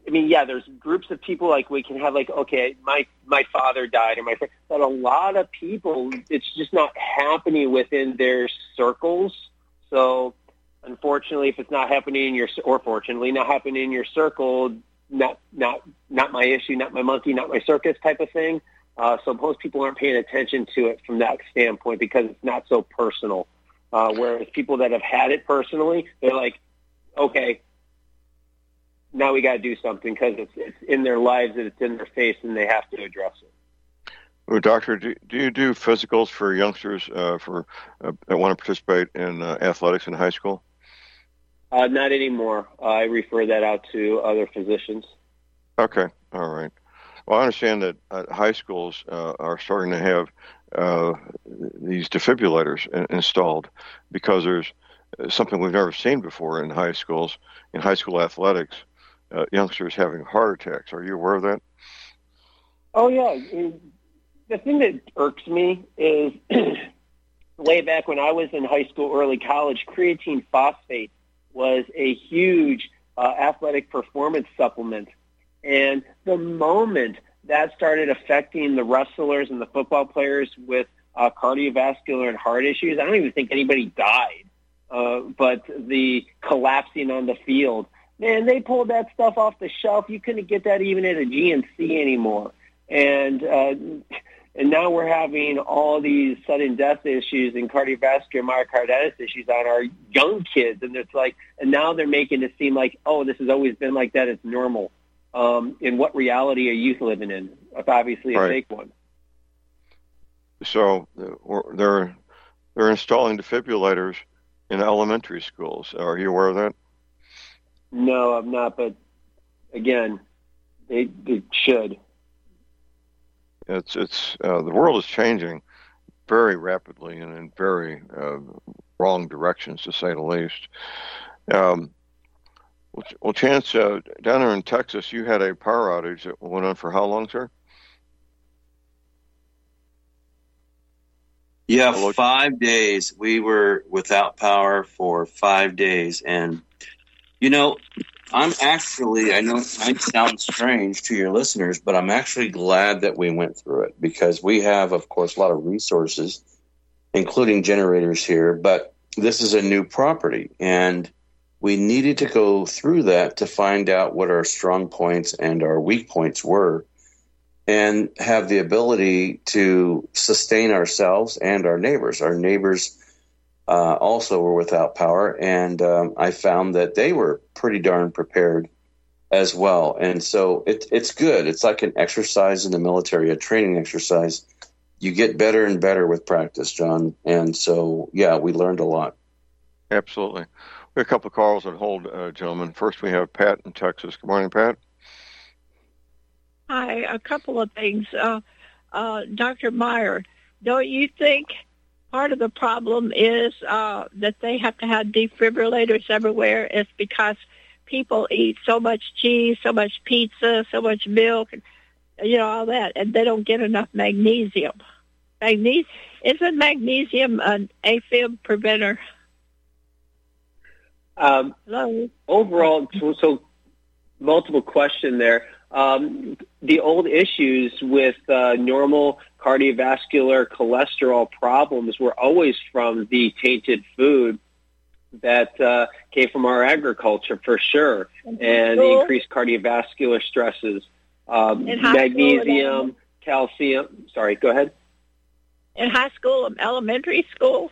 I mean, yeah, there's groups of people like we can have like, okay, my my father died or my friend, but a lot of people, it's just not happening within their circles. So unfortunately, if it's not happening in your, or fortunately, not happening in your circle, not not not my issue, not my monkey, not my circus type of thing. Uh, so most people aren't paying attention to it from that standpoint because it's not so personal. Uh, whereas people that have had it personally, they're like, okay, now we got to do something because it's, it's in their lives and it's in their face and they have to address it. Well, Doctor, do, do you do physicals for youngsters uh, for uh, that want to participate in uh, athletics in high school? Uh, not anymore. Uh, I refer that out to other physicians. Okay, all right. Well, I understand that uh, high schools uh, are starting to have uh, these defibrillators in- installed because there's something we've never seen before in high schools, in high school athletics, uh, youngsters having heart attacks. Are you aware of that? Oh, yeah. The thing that irks me is way back when I was in high school, early college, creatine phosphate was a huge uh, athletic performance supplement. And the moment that started affecting the wrestlers and the football players with uh, cardiovascular and heart issues, I don't even think anybody died. Uh, but the collapsing on the field, man, they pulled that stuff off the shelf. You couldn't get that even at a G N C anymore. And uh, and now we're having all these sudden death issues and cardiovascular myocarditis issues on our young kids. And it's like, and now they're making it seem like, oh, this has always been like that. It's normal. Um, in what reality are you living in? Obviously a Right. fake one. So uh, they're they're installing defibrillators in elementary schools. Are you aware of that? No, I'm not. But again, they, they should. It's it's uh, the world is changing very rapidly and in very uh, wrong directions, to say the least. Um, well, well, Chance, uh, down there in Texas, you had a power outage that went on for how long, sir? Yeah, five days. We were without power for five days. And, you know, I'm actually, I know it might sound strange to your listeners, but I'm actually glad that we went through it because we have, of course, a lot of resources, including generators here, but this is a new property. And we needed to go through that to find out what our strong points and our weak points were and have the ability to sustain ourselves and our neighbors. Our neighbors uh, also were without power, and um, I found that they were pretty darn prepared as well. And so it, it's good. It's like an exercise in the military, a training exercise. You get better and better with practice, John. And so, yeah, we learned a lot. Absolutely. We have a couple of calls on hold, uh, gentlemen. First, we have Pat in Texas. Good morning, Pat. Hi, a couple of things. Uh, uh, Doctor Meyer, don't you think part of the problem is uh, that they have to have defibrillators everywhere? It's because people eat so much cheese, so much pizza, so much milk, and, you know, all that, and they don't get enough magnesium. Magne- Isn't magnesium an AFib preventer? Um, Hello? Overall, so, so multiple question there. Um, the old issues with uh, normal cardiovascular cholesterol problems were always from the tainted food that uh, came from our agriculture, for sure, and the increased cardiovascular stresses, um, In high magnesium, calcium. Sorry, go ahead. In high school and elementary school?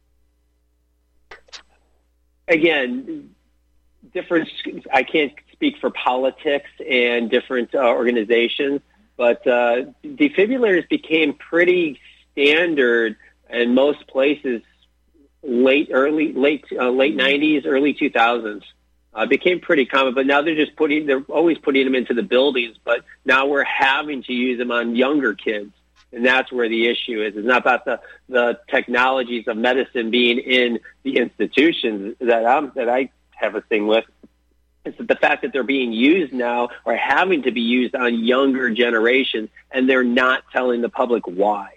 Again, different. I can't speak for politics and different uh, organizations, but uh, defibrillators became pretty standard in most places late, early, late, uh, late nineties, early two thousands. Uh, became pretty common, but now they're just putting. They're always putting them into the buildings, but now we're having to use them on younger kids. And that's where the issue is. It's not about the, the technologies of medicine being in the institutions that I'm, that I have a thing with. It's the fact that they're being used now or having to be used on younger generations, and they're not telling the public why.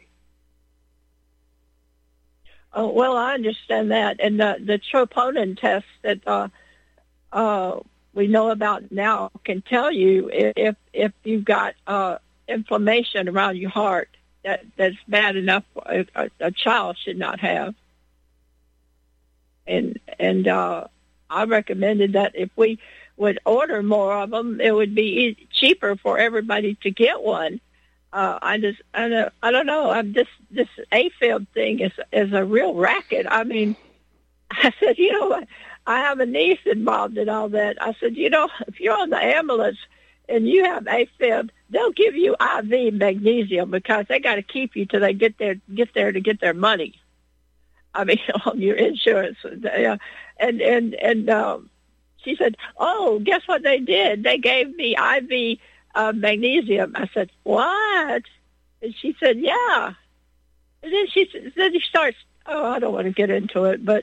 Oh, well, I understand that. And the, the troponin test that uh, uh, we know about now can tell you if if you've got uh, inflammation around your heart that that's bad enough a, a child should not have. And and uh, I recommended that if we would order more of them, it would be e- cheaper for everybody to get one. Uh, I just I don't, I don't know. I'm this this AFib thing is is a real racket. I mean, I said, you know what? I have a niece involved in all that. I said, you know, if you're on the ambulance and you have AFib, they'll give you I V magnesium because they got to keep you till they get there, get there to get their money. I mean, on your insurance. Uh, and and and um, she said, oh, guess what they did? They gave me I V uh, magnesium. I said, what? And she said, yeah. And then she then she starts. Oh, I don't want to get into it, but.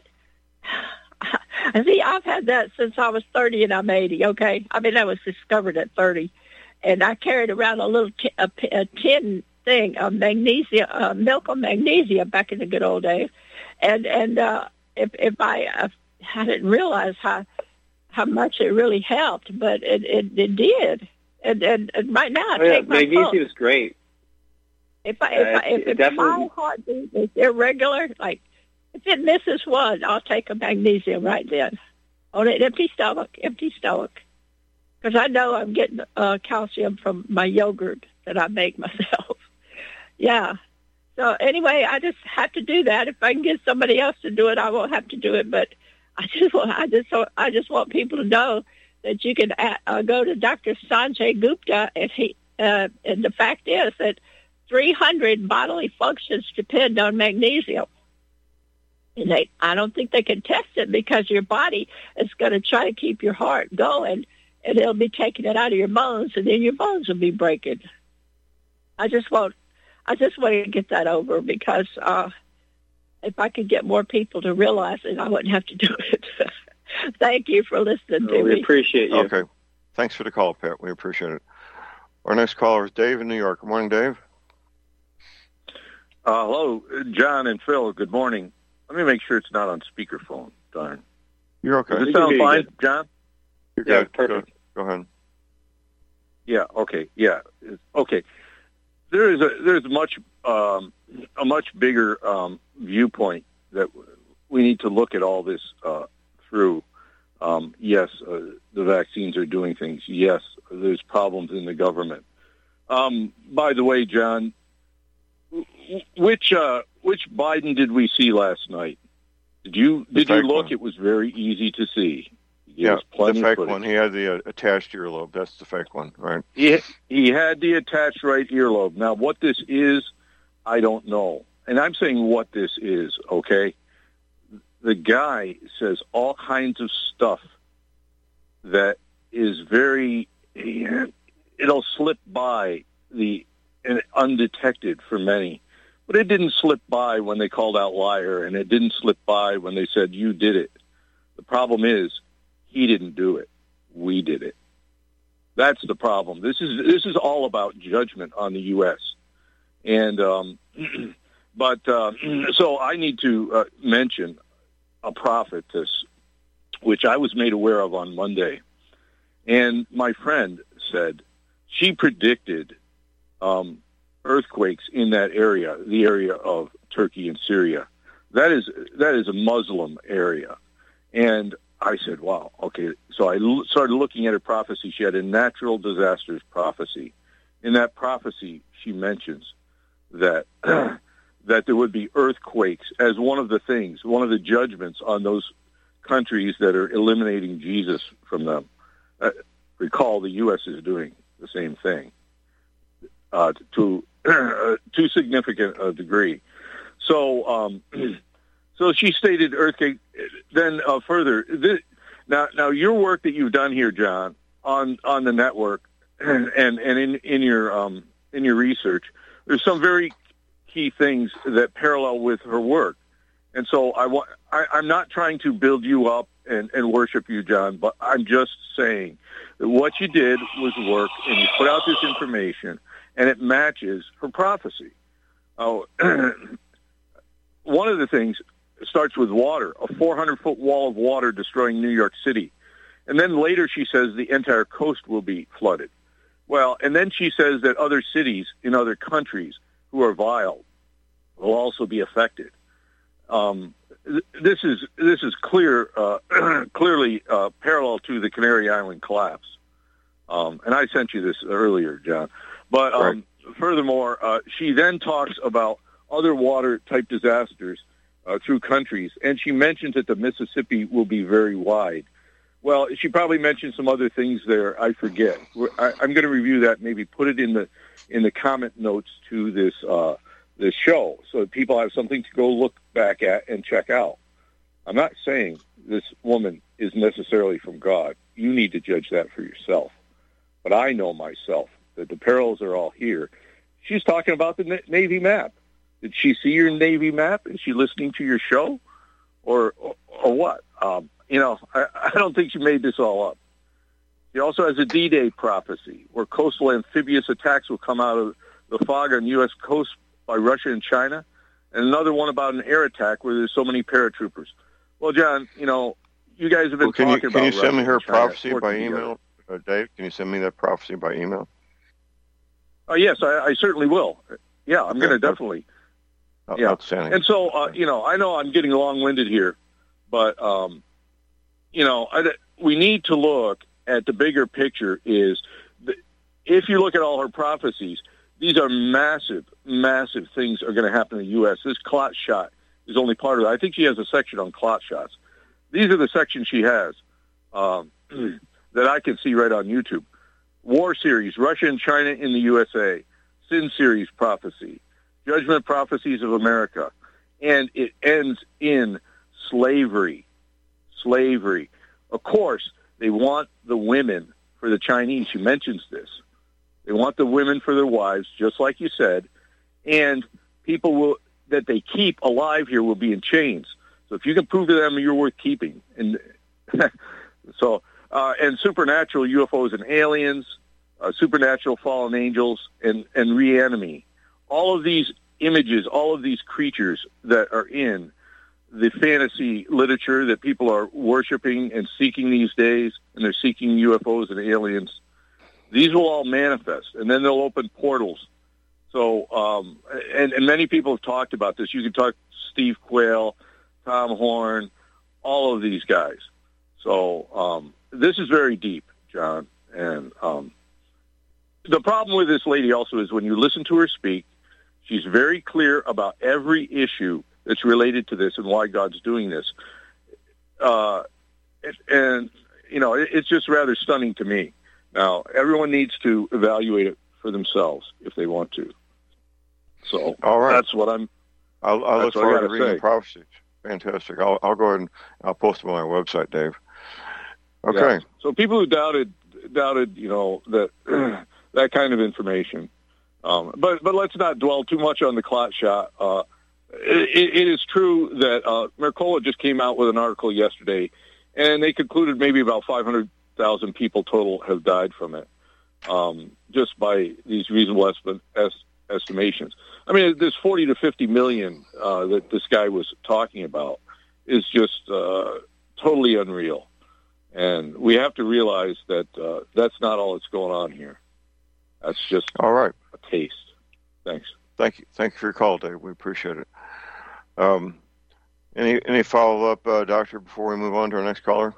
See, I've had that since I was thirty and I'm eighty, okay? I mean, that was discovered at thirty. And I carried around a little t- a, a tin thing of magnesium, uh, milk of magnesium back in the good old days. And and uh, if if I uh, I didn't realize how how much it really helped, but it it, it did. And, and and right now I oh, yeah, take my magnesium phone. is great. If I Uh, if, I, it- if, it if definitely- my heartbeat is irregular, like if it misses one, I'll take a magnesium right then on an empty stomach, empty stomach, because I know I'm getting uh, calcium from my yogurt that I make myself. Yeah. So anyway, I just have to do that. If I can get somebody else to do it, I won't have to do it. But I just want, I just, I just want people to know that you can uh, go to Doctor Sanjay Gupta, and he, uh, and the fact is that three hundred bodily functions depend on magnesium. And they, I don't think they can test it because your body is going to try to keep your heart going, and it'll be taking it out of your bones, and then your bones will be breaking. I just want, I just want to get that over because uh, if I could get more people to realize it, I wouldn't have to do it. Thank you for listening to we me. appreciate you. Okay. Thanks for the call, Pat. We appreciate it. Our next caller is Dave in New York. Good morning, Dave. Uh, hello, John and Phil. Good morning. Let me make sure it's not on speakerphone. Darn. You're okay. Does it sound fine, John? You're Yeah, good. perfect. Go, go ahead. Yeah. Okay. Yeah. It's- Okay. There is a there's much um, a much bigger um, viewpoint that we need to look at all this uh, through. Um, yes, uh, the vaccines are doing things. Yes, there's problems in the government. Um, by the way, John, which uh, which Biden did we see last night? Did you The did you fake look? one. It was very easy to see. He Yeah, has plenty the of fake footage. one. He had the uh, attached earlobe. That's the fake one, right? He, he had the attached right earlobe. Now, what this is, I don't know. And I'm saying what this is, okay? The guy says all kinds of stuff that is very, it'll slip by the and undetected for many. But it didn't slip by when they called out liar, and it didn't slip by when they said you did it. The problem is he didn't do it. We did it. That's the problem. This is this is all about judgment on the U S And um, but uh, so I need to uh, mention a prophetess, which I was made aware of on Monday, and my friend said she predicted um, earthquakes in that area, the area of Turkey and Syria. That is that is a Muslim area, and I said, wow, okay. So I l- started looking at her prophecy. She had a natural disasters prophecy. In that prophecy, she mentions that that there would be earthquakes as one of the things, one of the judgments on those countries that are eliminating Jesus from them. Uh, recall, the U S is doing the same thing uh, to to significant a degree. So. Um, So she stated earthquake. Then uh, further, this, now now your work that you've done here, John, on, on the network and and, and in, in your um, in your research, there's some very key things that parallel with her work. And so I want I, I'm not trying to build you up and, and worship you, John, but I'm just saying that what you did was work, and you put out this information, and it matches her prophecy. Oh, one of the things. It starts with water, a four hundred foot wall of water destroying New York City. And then later she says the entire coast will be flooded. Well, and then she says that other cities in other countries who are vile will also be affected. Um, th- this is this is clear, uh, clearly uh, parallel to the Canary Island collapse. Um, and I sent you this earlier, John. But um, right. furthermore, uh, she then talks about other water-type disasters uh, through countries, and she mentions that the Mississippi will be very wide. Well, she probably mentioned some other things there. I forget. We're, I, I'm going to review that. Maybe put it in the in the comment notes to this uh, this show, so that people have something to go look back at and check out. I'm not saying this woman is necessarily from God. You need to judge that for yourself. But I know myself that the perils are all here. She's talking about the Navy map. Did she see your Navy map? Is she listening to your show, or or, or what? Um, You know, I, I don't think she made this all up. She also has a D-Day prophecy where coastal amphibious attacks will come out of the fog on U S coast by Russia and China, and another one about an air attack where there's so many paratroopers. Well, John, you know, you guys have been well, can talking you, about Can you send me her Russia and China prophecy by email, uh, Dave? Can you send me that prophecy by email? Oh, yes, I, I certainly will. Yeah, I'm Okay, going to definitely. that's Yeah. Outstanding. And so, uh, you know, I know I'm getting long-winded here, but, um, you know, I, we need to look at the bigger picture is, the, if you look at all her prophecies, these are massive, massive things are going to happen in the U S. This clot shot is only part of it. I think she has a section on clot shots. These are the sections she has um, that I can see right on YouTube. War series, Russia and China in the U S A. Sin series prophecy. Judgment prophecies of America. And it ends in slavery. Slavery. Of course, they want the women for the Chinese. She mentions this. They want the women for their wives, just like you said. And people will that they keep alive here will be in chains. So if you can prove to them you're worth keeping. And so, uh, and supernatural U F Os and aliens, uh, supernatural fallen angels, and, and reanimate. All of these images, all of these creatures that are in the fantasy literature that people are worshiping and seeking these days, and they're seeking U F Os and aliens, these will all manifest, and then they'll open portals. So, um, and, and many people have talked about this. You can talk to Steve Quayle, Tom Horn, all of these guys. So um, this is very deep, John. And um, the problem with this lady also is when you listen to her speak, she's very clear about every issue that's related to this and why God's doing this. Uh, and, you know, it, it's just rather stunning to me. Now, everyone needs to evaluate it for themselves if they want to. So All right. that's what I'm. I'll, I'll look that's what I forward to gotta reading say. the prophecies. Fantastic. I'll, I'll go ahead and I'll post them on my website, Dave. Okay. Yeah. So people who doubted, doubted, you know, that that kind of information. Um, but but let's not dwell too much on the clot shot. Uh, it, it is true that uh, Mercola just came out with an article yesterday, and they concluded maybe about five hundred thousand people total have died from it, um, just by these reasonable estimate, est- estimations. I mean, this forty to fifty million uh, that this guy was talking about is just uh, totally unreal. And we have to realize that uh, that's not all that's going on here. That's just all right. A taste. Thanks. Thank you. Thank you for your call, Dave. We appreciate it. Um, any any follow up, uh, Doctor, before we move on to our next caller?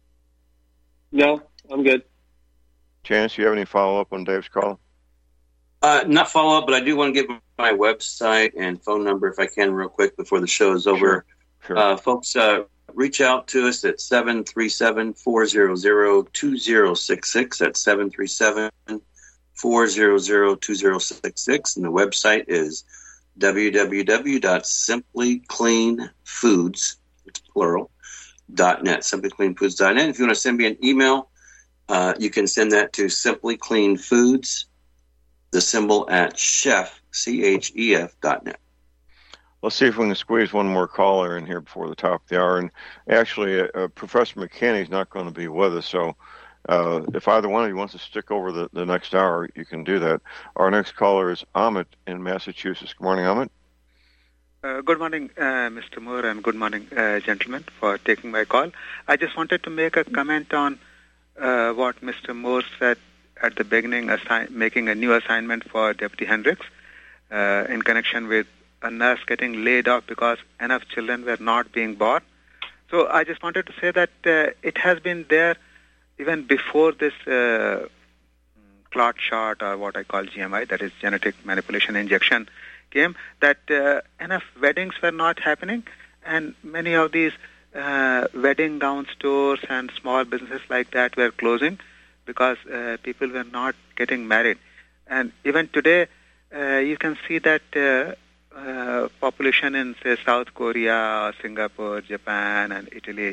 No, I'm good. Chance, you have any follow up on Dave's call? Uh, not follow up, but I do want to give my website and phone number if I can real quick before the show is over. Sure. Sure. Uh, folks, uh, reach out to us at seven three seven, four zero zero, two zero six six. That's seven three seven, four zero zero, two zero six six. And the website is w w w dot simply clean foods, it's plural, dot net, simply clean foods dot net. If you want to send me an email, uh, you can send that to simplycleanfoods, the symbol at chef, C H E F dot net. Let's see if we can squeeze one more caller in here before the top of the hour. And actually, uh, Professor McKinney is not going to be with us, so uh, if either one of you wants to stick over the, the next hour, you can do that. Our next caller is Amit in Massachusetts. Good morning, Amit. Uh, good morning, uh, Mister Moore, and good morning, uh, gentlemen, for taking my call. I just wanted to make a comment on uh, what Mister Moore said at the beginning, assign, making a new assignment for Deputy Hendricks uh, in connection with a nurse getting laid off because enough children were not being born. So I just wanted to say that uh, it has been there even before this uh, clot shot, or what I call G M I, that is genetic manipulation injection, came, that uh, enough weddings were not happening, and many of these uh, wedding gown stores and small businesses like that were closing because uh, people were not getting married. And even today, uh, you can see that uh, uh, population in, say, South Korea, Singapore, Japan, and Italy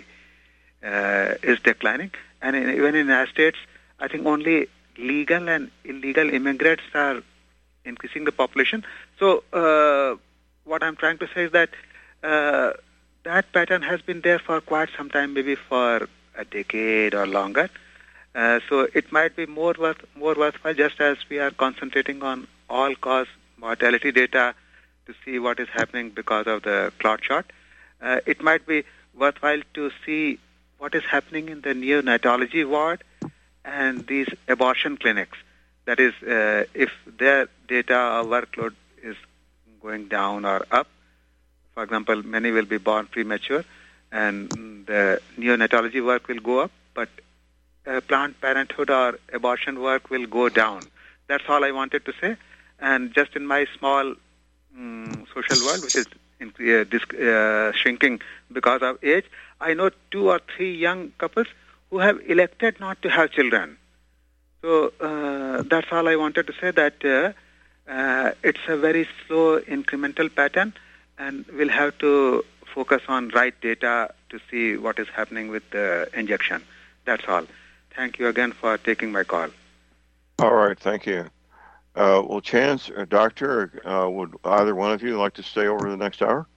uh, is declining. And in, even in the United States, I think only legal and illegal immigrants are increasing the population. So uh, what I'm trying to say is that uh, that pattern has been there for quite some time, maybe for a decade or longer. Uh, so it might be more worth more worthwhile, just as we are concentrating on all-cause mortality data to see what is happening because of the clot shot. Uh, it might be worthwhile to see what is happening in the neonatology ward and these abortion clinics. That is, uh, if their data or workload is going down or up. For example, many will be born premature, and the neonatology work will go up, but uh, Planned Parenthood or abortion work will go down. That's all I wanted to say. And just in my small um, social world, which is in, uh, disc, uh, shrinking because of age, I know two or three young couples who have elected not to have children. So uh, that's all I wanted to say, that uh, uh, it's a very slow incremental pattern, and we'll have to focus on right data to see what is happening with the injection. That's all. Thank you again for taking my call. All right, thank you. Uh, well, Chance or Doctor, uh, would either one of you like to stay over the next hour?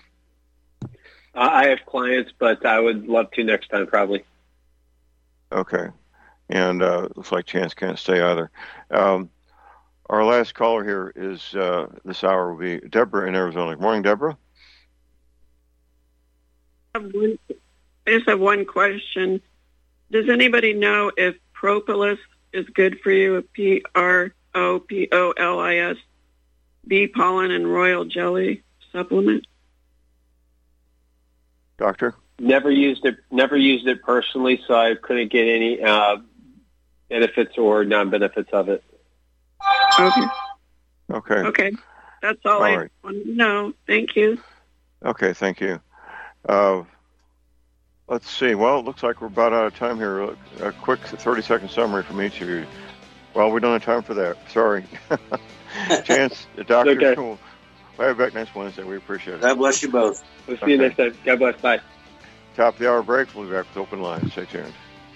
Uh, I have clients, but I would love to next time, probably. Okay. And uh, looks like Chance can't stay either. Um, our last caller here is, uh, this hour will be Deborah in Arizona. Good morning, Deborah. I just have one question. Does anybody know if propolis is good for you? P R O P O L I S, bee pollen and royal jelly supplement? Doctor? Never used it. Never used it personally, so I couldn't get any uh, benefits or non-benefits of it. Okay. Okay. Okay. That's all, all I right. wanted to know. Thank you. Okay, thank you. Uh, let's see. Well, it looks like we're about out of time here. A quick thirty-second summary from each of you. Well, we don't have time for that. Sorry. Chance, the doctor, Okay. cool. We'll have you back next Wednesday. We appreciate it. God bless you both. We'll see you next time. God bless. Bye. Top of the hour break. We'll be back with open lines. Stay tuned.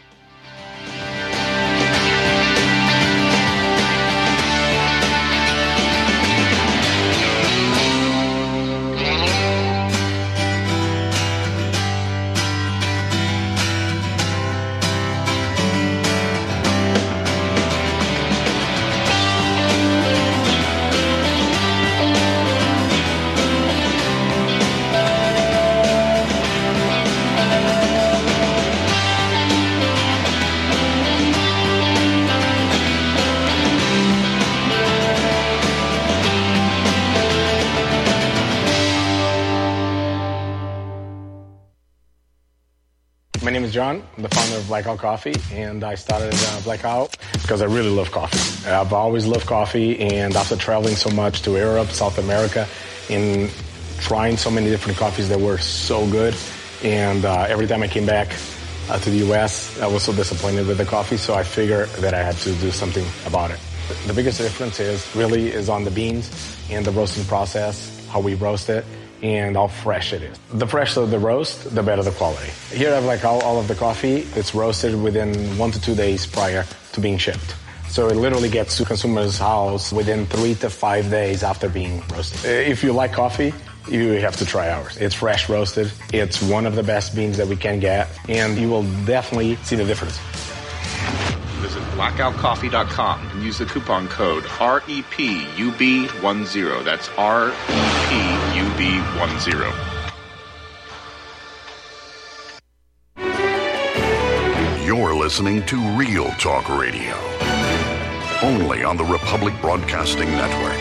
My name is John. I'm the founder of Blackout Coffee, and I started uh, Blackout because I really love coffee. I've always loved coffee, and after traveling so much to Europe, South America, and trying so many different coffees that were so good, and uh, every time I came back uh, to the U S, I was so disappointed with the coffee, so I figured that I had to do something about it. The biggest difference is really is on the beans and the roasting process, how we roast it, and how fresh it is. The fresher the roast, the better the quality. Here I have like all, all of the coffee. It's roasted within one to two days prior to being shipped. So it literally gets to consumers' house within three to five days after being roasted. If you like coffee, you have to try ours. It's fresh roasted. It's one of the best beans that we can get, and you will definitely see the difference. Visit blackout coffee dot com and use the coupon code R E P U B ten. That's R E P U B ten. You're You're listening to Real Talk Radio, only on the Republic Broadcasting Network.